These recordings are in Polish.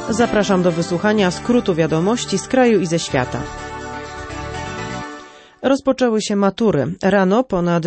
Zapraszam do wysłuchania skrótu wiadomości z kraju i ze świata. Rozpoczęły się matury. Rano ponad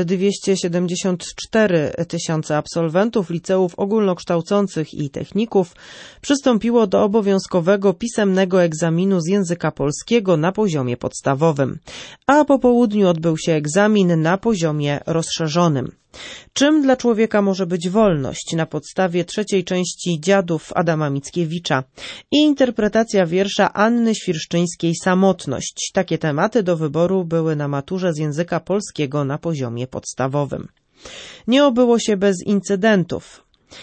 274 tysiące absolwentów liceów ogólnokształcących i techników przystąpiło do obowiązkowego pisemnego egzaminu z języka polskiego na poziomie podstawowym, a po południu odbył się egzamin na poziomie rozszerzonym. Czym dla człowieka może być wolność? Na podstawie trzeciej części Dziadów Adama Mickiewicza i interpretacja wiersza Anny Świerszczyńskiej Samotność. Takie tematy do wyboru były na maturze z języka polskiego na poziomie podstawowym. Nie obyło się bez incydentów.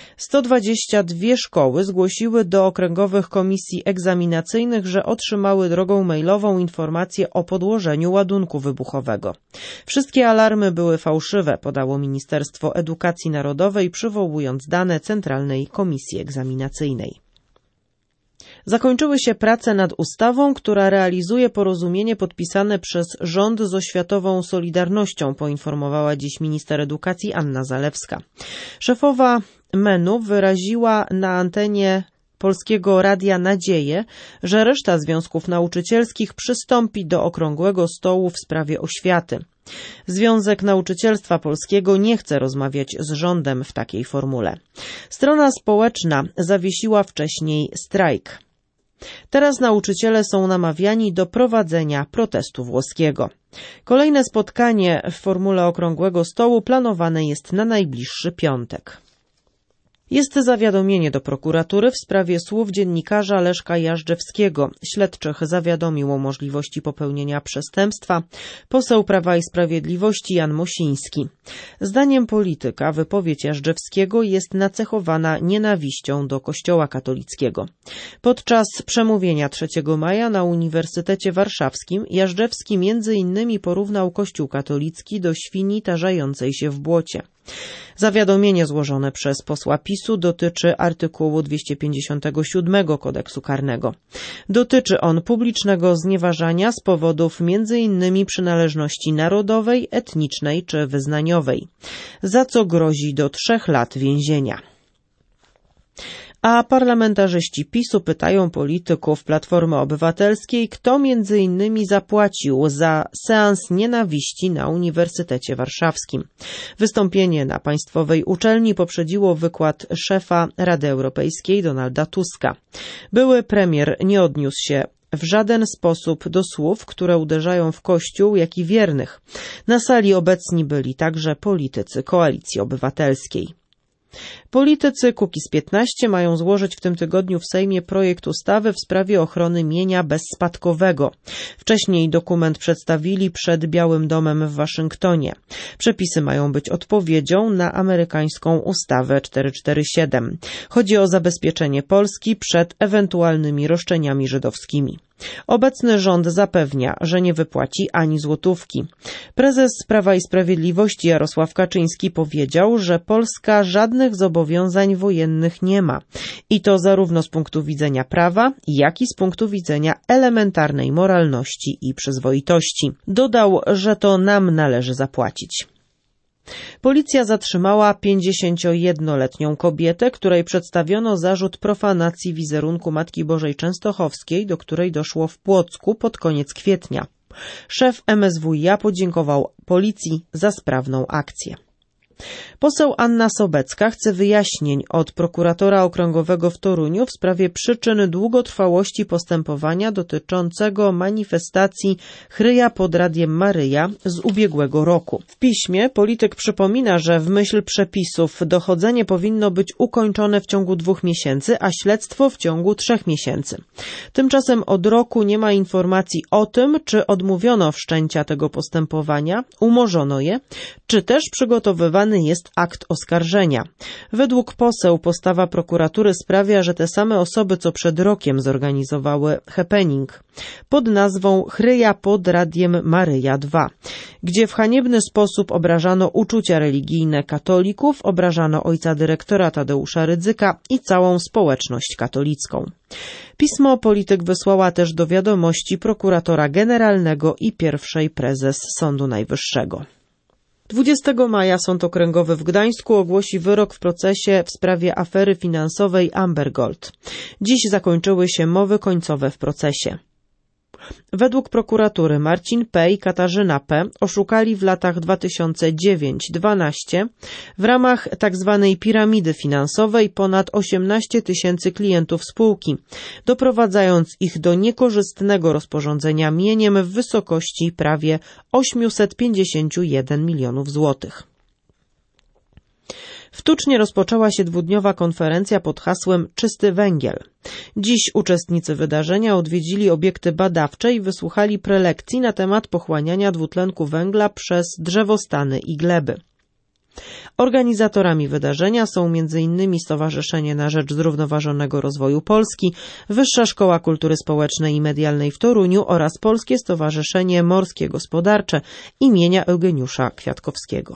122 szkoły zgłosiły do okręgowych komisji egzaminacyjnych, że otrzymały drogą mailową informację o podłożeniu ładunku wybuchowego. Wszystkie alarmy były fałszywe, podało Ministerstwo Edukacji Narodowej, przywołując dane Centralnej Komisji Egzaminacyjnej. Zakończyły się prace nad ustawą, która realizuje porozumienie podpisane przez rząd z Oświatową Solidarnością, poinformowała dziś minister edukacji Anna Zalewska. Szefowa MEN-u wyraziła na antenie Polskiego Radia nadzieję, że reszta związków nauczycielskich przystąpi do okrągłego stołu w sprawie oświaty. Związek Nauczycielstwa Polskiego nie chce rozmawiać z rządem w takiej formule. Strona społeczna zawiesiła wcześniej strajk. Teraz nauczyciele są namawiani do prowadzenia protestu włoskiego. Kolejne spotkanie w formule okrągłego stołu planowane jest na najbliższy piątek. Jest zawiadomienie do prokuratury w sprawie słów dziennikarza Leszka Jażdżewskiego. Śledczych zawiadomił o możliwości popełnienia przestępstwa poseł Prawa i Sprawiedliwości Jan Mosiński. Zdaniem polityka wypowiedź Jażdżewskiego jest nacechowana nienawiścią do Kościoła katolickiego. Podczas przemówienia 3 maja na Uniwersytecie Warszawskim Jażdżewski m.in. porównał Kościół katolicki do świni tarzającej się w błocie. Zawiadomienie złożone przez posła PiS-u dotyczy artykułu 257 Kodeksu Karnego. Dotyczy on publicznego znieważania z powodów m.in. przynależności narodowej, etnicznej czy wyznaniowej, za co grozi do 3 lat więzienia. A parlamentarzyści PiS-u pytają polityków Platformy Obywatelskiej, kto m.in. zapłacił za seans nienawiści na Uniwersytecie Warszawskim. Wystąpienie na państwowej uczelni poprzedziło wykład szefa Rady Europejskiej Donalda Tuska. Były premier nie odniósł się w żaden sposób do słów, które uderzają w Kościół, jak i wiernych. Na sali obecni byli także politycy Koalicji Obywatelskiej. Politycy Kukiz15 mają złożyć w tym tygodniu w Sejmie projekt ustawy w sprawie ochrony mienia bezspadkowego. Wcześniej dokument przedstawili przed Białym Domem w Waszyngtonie. Przepisy mają być odpowiedzią na amerykańską ustawę 447. Chodzi o zabezpieczenie Polski przed ewentualnymi roszczeniami żydowskimi. Obecny rząd zapewnia, że nie wypłaci ani złotówki. Prezes Prawa i Sprawiedliwości Jarosław Kaczyński powiedział, że Polska żadnych zobowiązań wojennych nie ma. I to zarówno z punktu widzenia prawa, jak i z punktu widzenia elementarnej moralności i przyzwoitości. Dodał, że to nam należy zapłacić. Policja zatrzymała 51-letnią kobietę, której przedstawiono zarzut profanacji wizerunku Matki Bożej Częstochowskiej, do której doszło w Płocku pod koniec kwietnia. Szef MSWiA podziękował policji za sprawną akcję. Poseł Anna Sobecka chce wyjaśnień od prokuratora okręgowego w Toruniu w sprawie przyczyn długotrwałości postępowania dotyczącego manifestacji Chryja pod Radiem Maryja z ubiegłego roku. W piśmie polityk przypomina, że w myśl przepisów dochodzenie powinno być ukończone w ciągu 2 miesięcy, a śledztwo w ciągu 3 miesięcy. Tymczasem od roku nie ma informacji o tym, czy odmówiono wszczęcia tego postępowania, umorzono je, czy też przygotowywany jest akt oskarżenia. Według poseł postawa prokuratury sprawia, że te same osoby co przed rokiem zorganizowały happening pod nazwą Chryja pod Radiem Maryja 2, gdzie w haniebny sposób obrażano uczucia religijne katolików, obrażano ojca dyrektora Tadeusza Rydzyka i całą społeczność katolicką. Pismo polityk wysłała też do wiadomości prokuratora generalnego i pierwszej prezes Sądu Najwyższego. 20 maja Sąd Okręgowy w Gdańsku ogłosi wyrok w procesie w sprawie afery finansowej Amber Gold. Dziś zakończyły się mowy końcowe w procesie. Według prokuratury Marcin P. i Katarzyna P. oszukali w latach 2009-12 w ramach tzw. piramidy finansowej ponad 18 000 klientów spółki, doprowadzając ich do niekorzystnego rozporządzenia mieniem w wysokości prawie 851 milionów złotych. W Tucznie rozpoczęła się dwudniowa konferencja pod hasłem Czysty węgiel. Dziś uczestnicy wydarzenia odwiedzili obiekty badawcze i wysłuchali prelekcji na temat pochłaniania dwutlenku węgla przez drzewostany i gleby. Organizatorami wydarzenia są m.in. Stowarzyszenie na Rzecz Zrównoważonego Rozwoju Polski, Wyższa Szkoła Kultury Społecznej i Medialnej w Toruniu oraz Polskie Stowarzyszenie Morskie Gospodarcze imienia Eugeniusza Kwiatkowskiego.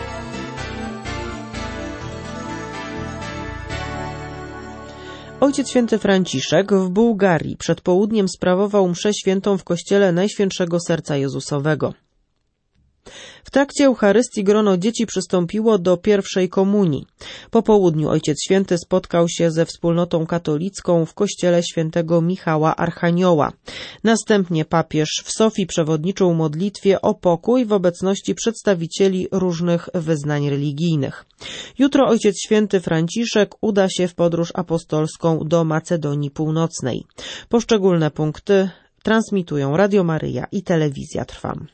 Ojciec Święty Franciszek w Bułgarii przed południem sprawował mszę świętą w kościele Najświętszego Serca Jezusowego. W trakcie Eucharystii grono dzieci przystąpiło do pierwszej komunii. Po południu Ojciec Święty spotkał się ze wspólnotą katolicką w kościele świętego Michała Archanioła. Następnie papież w Sofii przewodniczył modlitwie o pokój w obecności przedstawicieli różnych wyznań religijnych. Jutro Ojciec Święty Franciszek uda się w podróż apostolską do Macedonii Północnej. Poszczególne punkty transmitują Radio Maryja i Telewizja Trwam.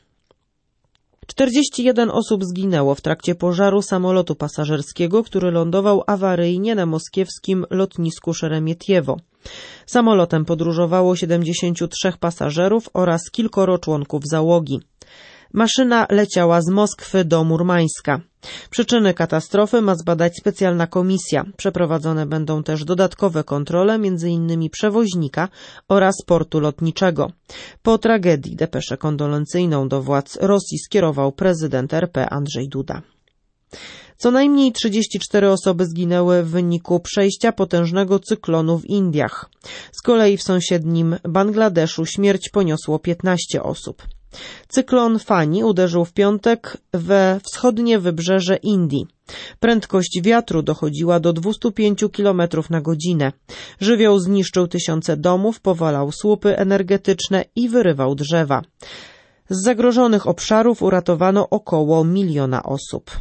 41 osób zginęło w trakcie pożaru samolotu pasażerskiego, który lądował awaryjnie na moskiewskim lotnisku Szeremietjewo. Samolotem podróżowało 73 pasażerów oraz kilkoro członków załogi. Maszyna leciała z Moskwy do Murmańska. Przyczyny katastrofy ma zbadać specjalna komisja. Przeprowadzone będą też dodatkowe kontrole, m.in. przewoźnika oraz portu lotniczego. Po tragedii depeszę kondolencyjną do władz Rosji skierował prezydent RP Andrzej Duda. Co najmniej 34 osoby zginęły w wyniku przejścia potężnego cyklonu w Indiach. Z kolei w sąsiednim Bangladeszu śmierć poniosło 15 osób. Cyklon Fani uderzył w piątek we wschodnie wybrzeże Indii. Prędkość wiatru dochodziła do 205 km na godzinę. Żywioł zniszczył tysiące domów, powalał słupy energetyczne i wyrywał drzewa. Z zagrożonych obszarów uratowano około 1 miliona osób.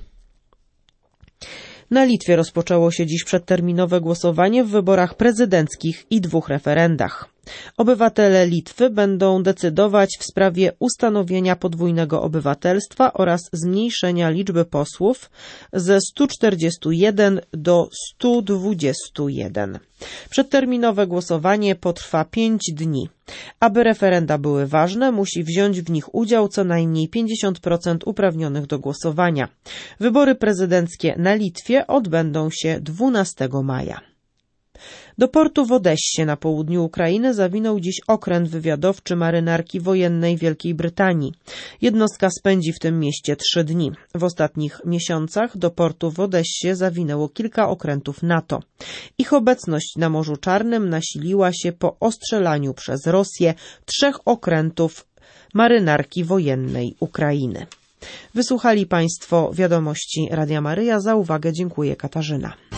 Na Litwie rozpoczęło się dziś przedterminowe głosowanie w wyborach prezydenckich i 2 referendach. Obywatele Litwy będą decydować w sprawie ustanowienia podwójnego obywatelstwa oraz zmniejszenia liczby posłów ze 141 do 121. Przedterminowe głosowanie potrwa 5 dni. Aby referenda były ważne, musi wziąć w nich udział co najmniej 50% uprawnionych do głosowania. Wybory prezydenckie na Litwie odbędą się 12 maja. Do portu w Odessie na południu Ukrainy zawinął dziś okręt wywiadowczy marynarki wojennej Wielkiej Brytanii. Jednostka spędzi w tym mieście 3 dni. W ostatnich miesiącach do portu w Odessie zawinęło kilka okrętów NATO. Ich obecność na Morzu Czarnym nasiliła się po ostrzelaniu przez Rosję 3 okrętów marynarki wojennej Ukrainy. Wysłuchali Państwo wiadomości Radia Maryja. Za uwagę dziękuję Katarzyna.